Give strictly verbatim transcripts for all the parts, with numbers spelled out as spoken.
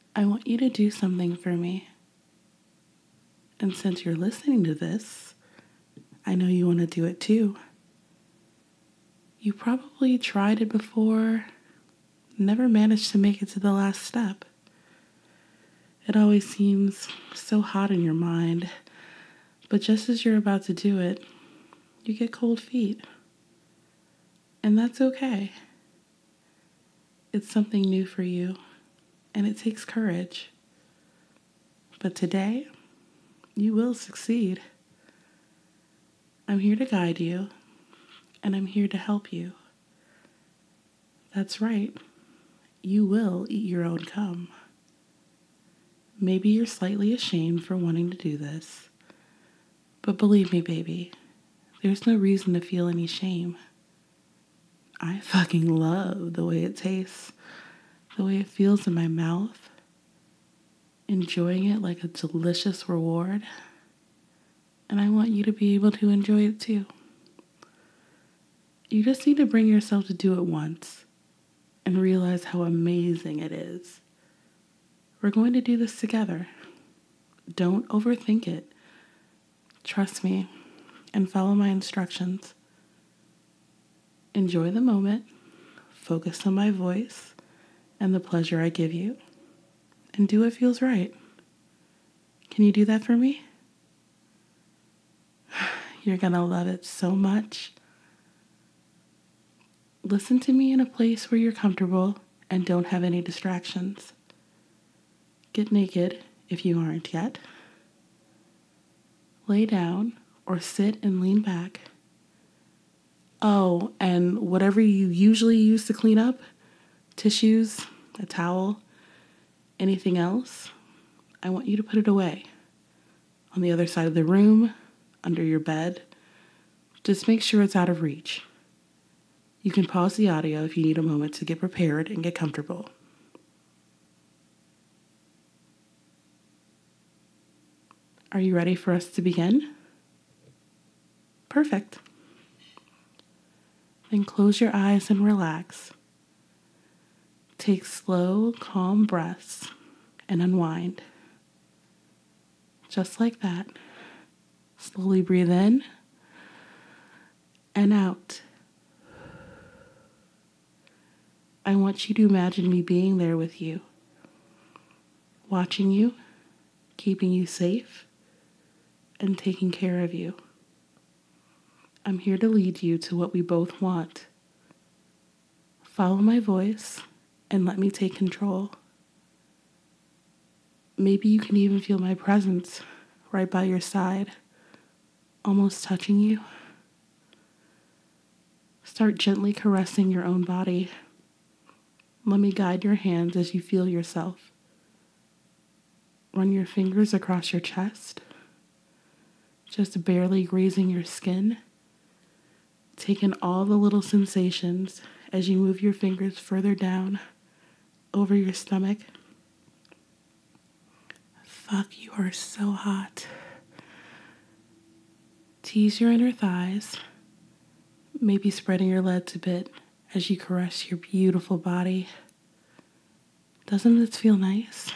I want you to do something for me. And since you're listening to this, I know you want to do it too. You probably tried it before, never managed to make it to the last step. It always seems so hot in your mind, but just as you're about to do it, you get cold feet. And that's okay. It's something new for you, and it takes courage. But today, you will succeed. I'm here to guide you, and I'm here to help you. That's right. You will eat your own cum. Maybe you're slightly ashamed for wanting to do this, but believe me, baby, there's no reason to feel any shame. I fucking love the way it tastes, the way it feels in my mouth, enjoying it like a delicious reward, and I want you to be able to enjoy it too. You just need to bring yourself to do it once and realize how amazing it is. We're going to do this together. Don't overthink it. Trust me and follow my instructions. Enjoy the moment, focus on my voice and the pleasure I give you, and do what feels right. Can you do that for me? You're gonna love it so much. Listen to me in a place where you're comfortable and don't have any distractions. Get naked if you aren't yet. Lay down or sit and lean back. Oh, and whatever you usually use to clean up, tissues, a towel, anything else, I want you to put it away. On the other side of the room, under your bed. Just make sure it's out of reach. You can pause the audio if you need a moment to get prepared and get comfortable. Are you ready for us to begin? Perfect. Then close your eyes and relax. Take slow, calm breaths and unwind. Just like that. Slowly breathe in and out. I want you to imagine me being there with you, watching you, keeping you safe, and taking care of you. I'm here to lead you to what we both want. Follow my voice and let me take control. Maybe you can even feel my presence right by your side, almost touching you. Start gently caressing your own body. Let me guide your hands as you feel yourself. Run your fingers across your chest, just barely grazing your skin. Take in all the little sensations as you move your fingers further down over your stomach. Fuck, you are so hot. Tease your inner thighs, maybe spreading your legs a bit as you caress your beautiful body. Doesn't this feel nice?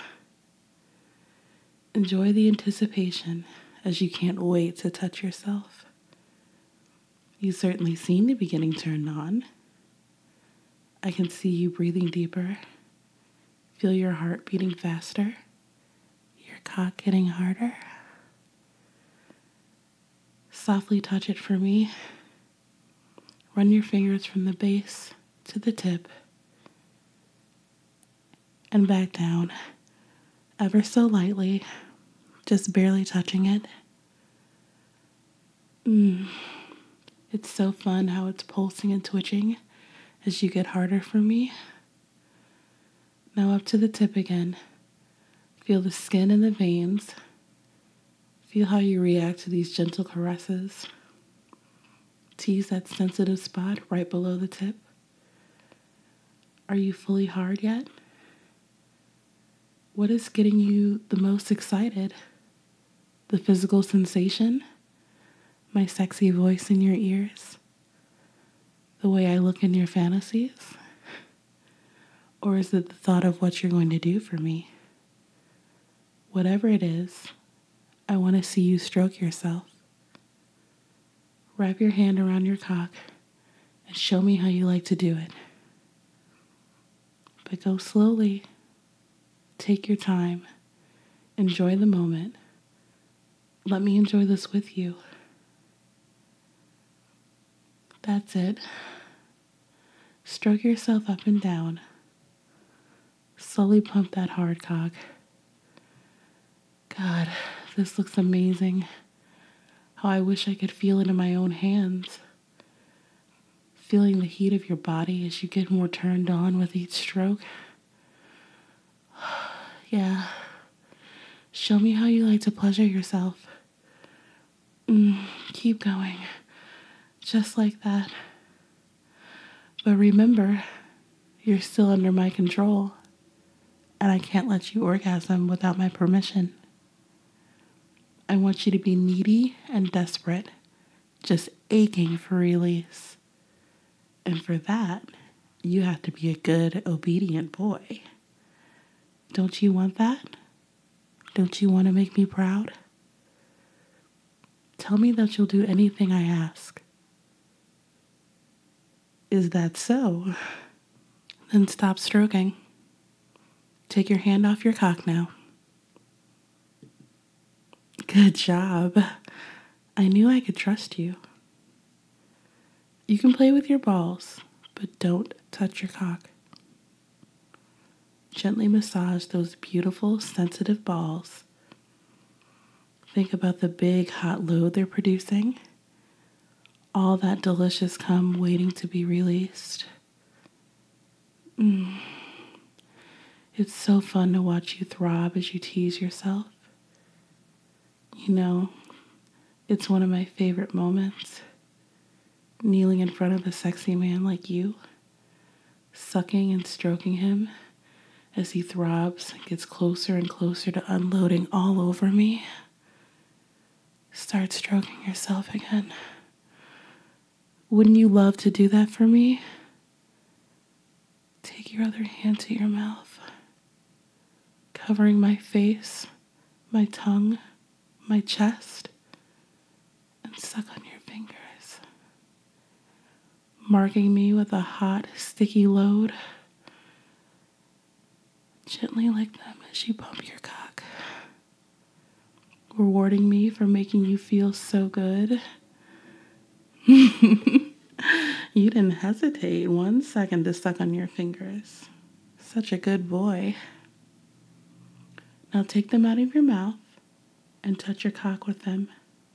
Enjoy the anticipation as you can't wait to touch yourself. You certainly seem to be getting turned on. I can see you breathing deeper. Feel your heart beating faster. Your cock getting harder. Softly touch it for me. Run your fingers from the base to the tip and back down, ever so lightly, just barely touching it. Mm. It's so fun how it's pulsing and twitching as you get harder for me. Now up to the tip again. Feel the skin and the veins. Feel how you react to these gentle caresses. Tease that sensitive spot right below the tip. Are you fully hard yet? What is getting you the most excited? The physical sensation? My sexy voice in your ears? The way I look in your fantasies? Or is it the thought of what you're going to do for me? Whatever it is, I want to see you stroke yourself. Wrap your hand around your cock and show me how you like to do it. But go slowly. Take your time. Enjoy the moment. Let me enjoy this with you. That's it. Stroke yourself up and down. Slowly pump that hard cock. God, this looks amazing. How I wish I could feel it in my own hands. Feeling the heat of your body as you get more turned on with each stroke. Yeah. Show me how you like to pleasure yourself. Mm, keep going. Just like that. But remember, you're still under my control, and I can't let you orgasm without my permission. I want you to be needy and desperate, just aching for release. And for that, you have to be a good, obedient boy. Don't you want that? Don't you want to make me proud? Tell me that you'll do anything I ask. Is that so? Then stop stroking. Take your hand off your cock now. Good job. I knew I could trust you. You can play with your balls, but don't touch your cock. Gently massage those beautiful, sensitive balls. Think about the big, hot load they're producing. All that delicious cum waiting to be released. Mm. It's so fun to watch you throb as you tease yourself. You know, it's one of my favorite moments. Kneeling in front of a sexy man like you, sucking and stroking him as he throbs and gets closer and closer to unloading all over me. Start stroking yourself again. Wouldn't you love to do that for me? Take your other hand to your mouth, covering my face, my tongue, my chest, and suck on your fingers, marking me with a hot, sticky load. Gently lick them as you pump your cock, rewarding me for making you feel so good. You didn't hesitate one second to suck on your fingers. Such a good boy. Now take them out of your mouth and touch your cock with them.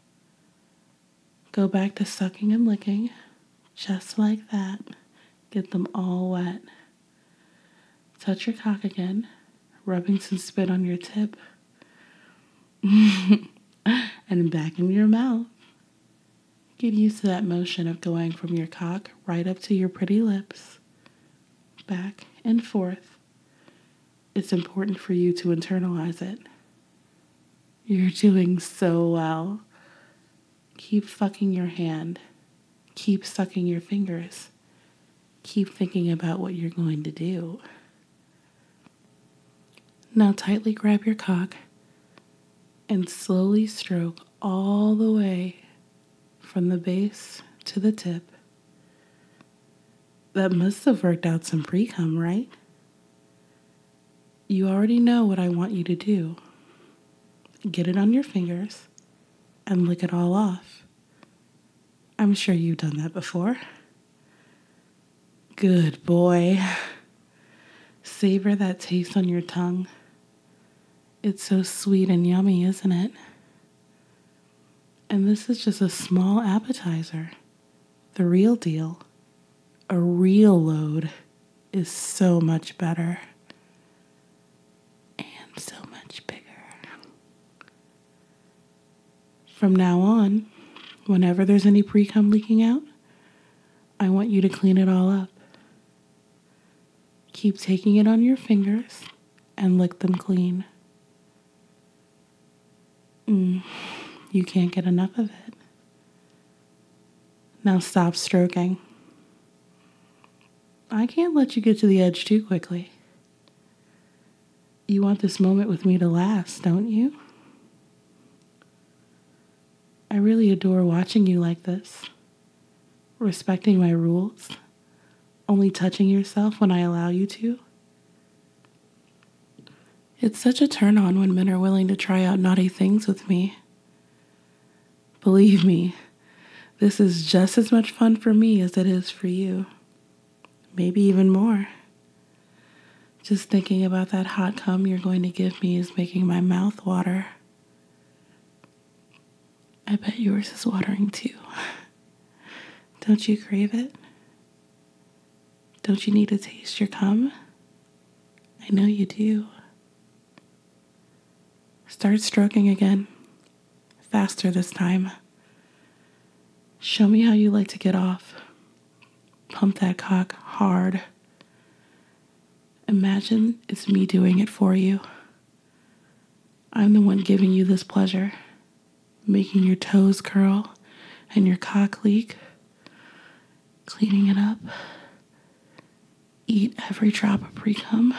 Go back to sucking and licking, just like that. Get them all wet. Touch your cock again, rubbing some spit on your tip. And back in your mouth. Get used to that motion of going from your cock right up to your pretty lips, back and forth. It's important for you to internalize it. You're doing so well. Keep fucking your hand. Keep sucking your fingers. Keep thinking about what you're going to do. Now tightly grab your cock and slowly stroke all the way from the base to the tip. That must have worked out some pre-cum, right? You already know what I want you to do. Get it on your fingers and lick it all off. I'm sure you've done that before. Good boy. Savor that taste on your tongue. It's so sweet and yummy, isn't it? And this is just a small appetizer. The real deal, a real load, is so much better and so much bigger. From now on, whenever there's any pre-cum leaking out, I want you to clean it all up. Keep taking it on your fingers and lick them clean. Mm. You can't get enough of it. Now stop stroking. I can't let you get to the edge too quickly. You want this moment with me to last, don't you? I really adore watching you like this, respecting my rules, only touching yourself when I allow you to. It's such a turn on when men are willing to try out naughty things with me. Believe me, this is just as much fun for me as it is for you. Maybe even more. Just thinking about that hot cum you're going to give me is making my mouth water. I bet yours is watering too. Don't you crave it? Don't you need to taste your cum? I know you do. Start stroking again. Faster this time. Show me how you like to get off. Pump that cock hard. Imagine it's me doing it for you. I'm the one giving you this pleasure, making your toes curl and your cock leak, cleaning it up. Eat every drop of pre-cum.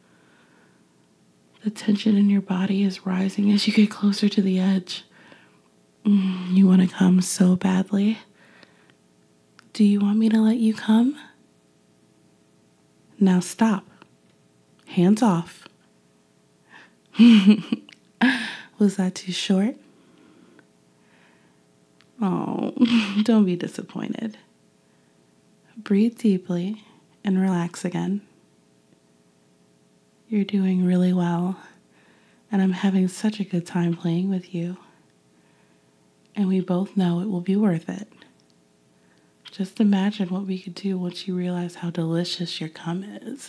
The tension in your body is rising as you get closer to the edge. Mm, you want to come so badly. Do you want me to let you come? Now stop. Hands off. Was that too short? Oh, don't be disappointed. Breathe deeply and relax again. You're doing really well, and I'm having such a good time playing with you. And we both know it will be worth it. Just imagine what we could do once you realize how delicious your cum is.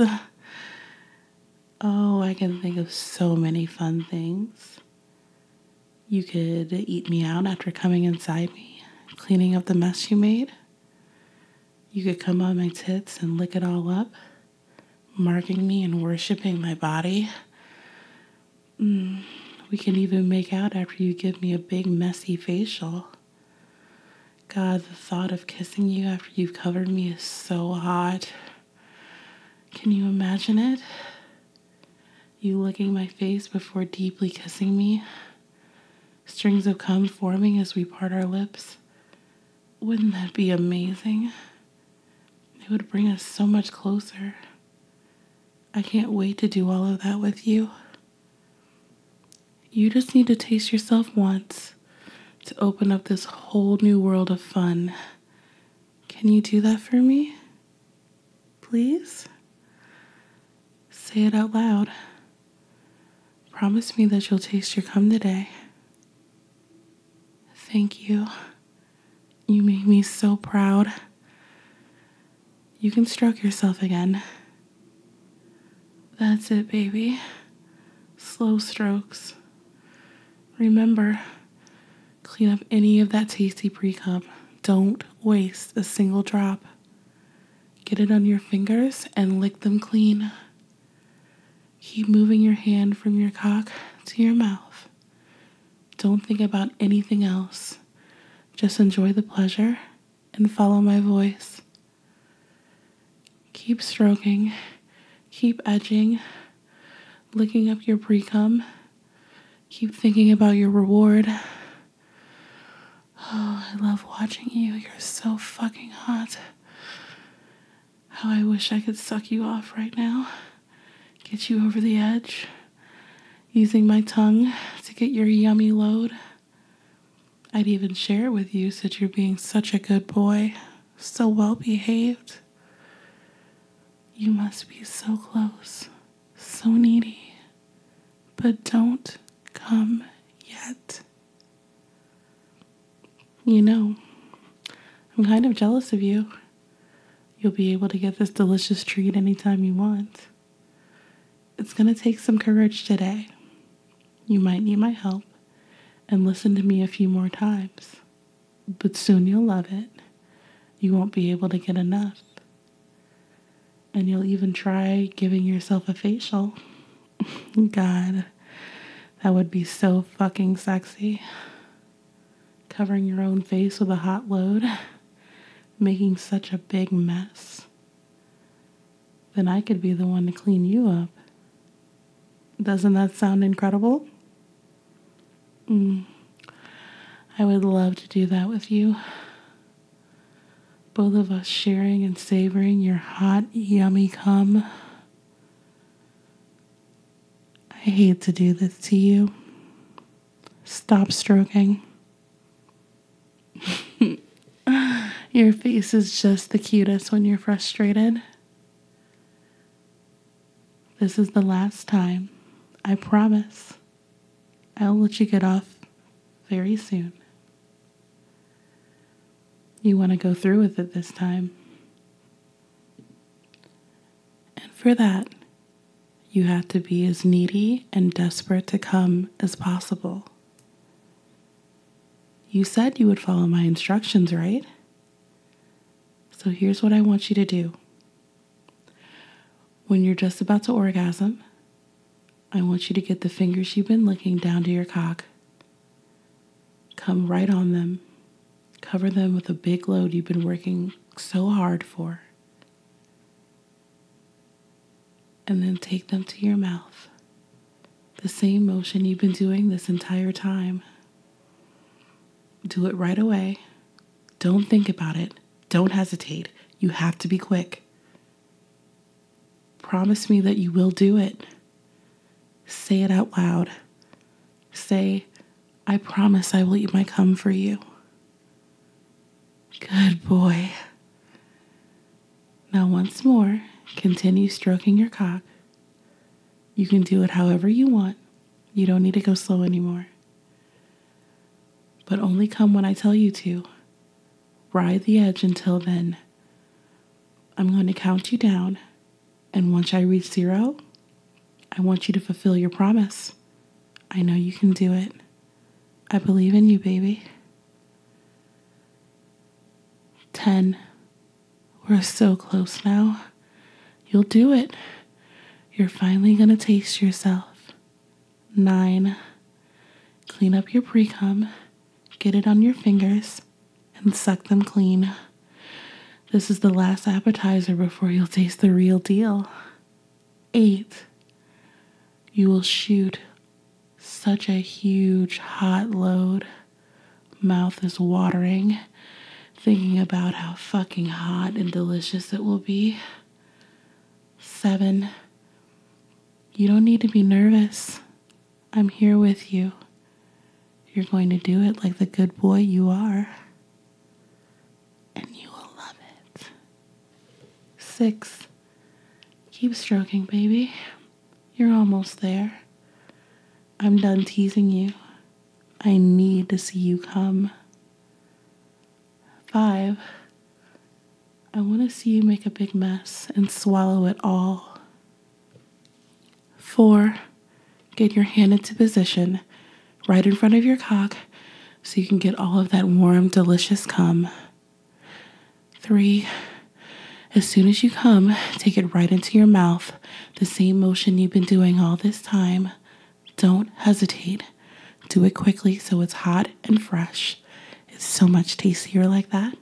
Oh, I can think of so many fun things. You could eat me out after coming inside me, cleaning up the mess you made. You could come on my tits and lick it all up, marking me and worshiping my body. Mm, we can even make out after you give me a big messy facial. God, the thought of kissing you after you've covered me is so hot. Can you imagine it? You licking my face before deeply kissing me. Strings of cum forming as we part our lips. Wouldn't that be amazing? It would bring us so much closer. I can't wait to do all of that with you. You just need to taste yourself once to open up this whole new world of fun. Can you do that for me? Please? Say it out loud. Promise me that you'll taste your cum today. Thank you. You make me so proud. You can stroke yourself again. That's it, baby. Slow strokes. Remember, clean up any of that tasty pre-cum. Don't waste a single drop. Get it on your fingers and lick them clean. Keep moving your hand from your cock to your mouth. Don't think about anything else. Just enjoy the pleasure and follow my voice. Keep stroking. Keep edging. Licking up your pre-cum. Keep thinking about your reward. Oh, I love watching you. You're so fucking hot. How I wish I could suck you off right now. Get you over the edge. Using my tongue to get your yummy load. I'd even share it with you since you're being such a good boy. So well behaved. You must be so close. So needy. But don't come yet. You know, I'm kind of jealous of you. You'll be able to get this delicious treat anytime you want. It's going to take some courage today. You might need my help and listen to me a few more times. But soon you'll love it. You won't be able to get enough. And you'll even try giving yourself a facial. God, that would be so fucking sexy. Covering your own face with a hot load, making such a big mess. Then I could be the one to clean you up. Doesn't that sound incredible? Mm. I would love to do that with you. Both of us sharing and savoring your hot, yummy cum. I hate to do this to you. Stop stroking. Your face is just the cutest when you're frustrated. This is the last time. I promise. I'll let you get off very soon. You want to go through with it this time. And for that, you have to be as needy and desperate to come as possible. You said you would follow my instructions, right? So here's what I want you to do. When you're just about to orgasm, I want you to get the fingers you've been licking down to your cock. Come right on them. Cover them with a big load you've been working so hard for. And then take them to your mouth. The same motion you've been doing this entire time. Do it right away. Don't think about it. Don't hesitate. You have to be quick. Promise me that you will do it. Say it out loud. Say, I promise I will eat my cum for you. Good boy. Now once more, continue stroking your cock. You can do it however you want. You don't need to go slow anymore. But only come when I tell you to. Ride the edge until then. I'm going to count you down, and once I reach zero, I want you to fulfill your promise. I know you can do it. I believe in you, baby. Ten. We're so close now. You'll do it. You're finally going to taste yourself. Nine. Clean up your pre-cum. Get it on your fingers and suck them clean. This is the last appetizer before you'll taste the real deal. Eight. You will shoot such a huge hot load. Mouth is watering, thinking about how fucking hot and delicious it will be. Seven. You don't need to be nervous. I'm here with you. You're going to do it like the good boy you are. And you will love it. Six. Keep stroking, baby. You're almost there. I'm done teasing you. I need to see you come. Five. I want to see you make a big mess and swallow it all. Four. Get your hand into position right in front of your cock so you can get all of that warm, delicious cum. Three. As soon as you come, take it right into your mouth, the same motion you've been doing all this time. Don't hesitate. Do it quickly so it's hot and fresh. It's so much tastier like that.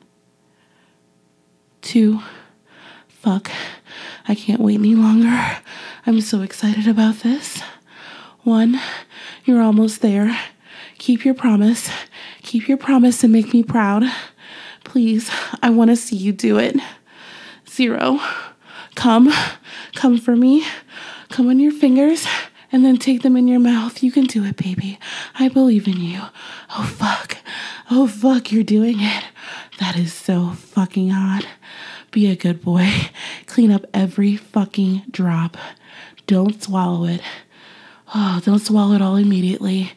Two. Fuck. I can't wait any longer. I'm so excited about this. One. You're almost there. Keep your promise. Keep your promise and make me proud. Please, I want to see you do it. Zero. Come. Come for me. Come on your fingers and then take them in your mouth. You can do it, baby. I believe in you. Oh, fuck. Oh, fuck, you're doing it. That is so fucking hot. Be a good boy. Clean up every fucking drop. Don't swallow it. Oh, don't swallow it all immediately.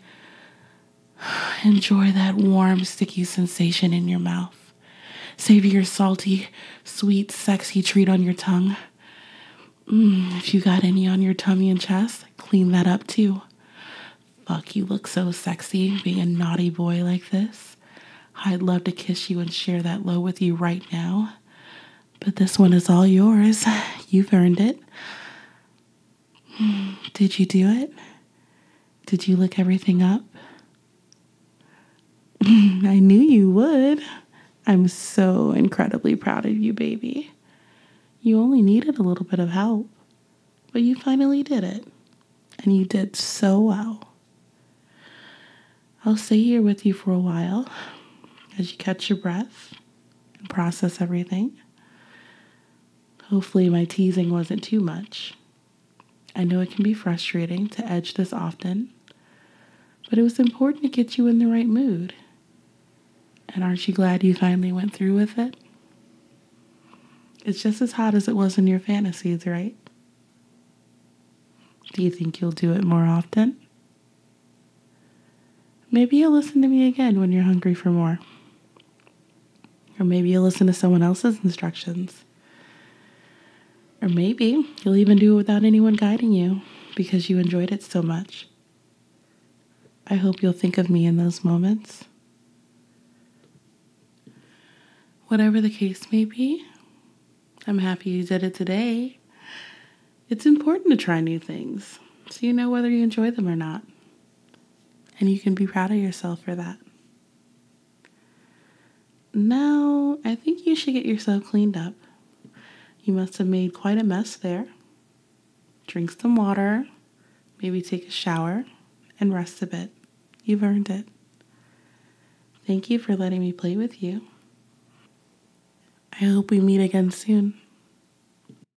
Enjoy that warm, sticky sensation in your mouth. Savor your salty, sweet, sexy treat on your tongue. Mm, if you got any on your tummy and chest, clean that up too. Fuck, you look so sexy being a naughty boy like this. I'd love to kiss you and share that low with you right now. But this one is all yours. You've earned it. Did you do it? Did you look everything up? I knew you would. I'm so incredibly proud of you, baby. You only needed a little bit of help, but you finally did it. and you did so well. I'll stay here with you for a while as you catch your breath and process everything. Hopefully, my teasing wasn't too much. I know it can be frustrating to edge this often, but it was important to get you in the right mood. And aren't you glad you finally went through with it? It's just as hot as it was in your fantasies, right? Do you think you'll do it more often? Maybe you'll listen to me again when you're hungry for more. Or maybe you'll listen to someone else's instructions. Or maybe you'll even do it without anyone guiding you because you enjoyed it so much. I hope you'll think of me in those moments. Whatever the case may be, I'm happy you did it today. It's important to try new things so you know whether you enjoy them or not. And you can be proud of yourself for that. Now, I think you should get yourself cleaned up. You must have made quite a mess there. Drink some water, maybe take a shower, and rest a bit. You've earned it. Thank you for letting me play with you. I hope we meet again soon.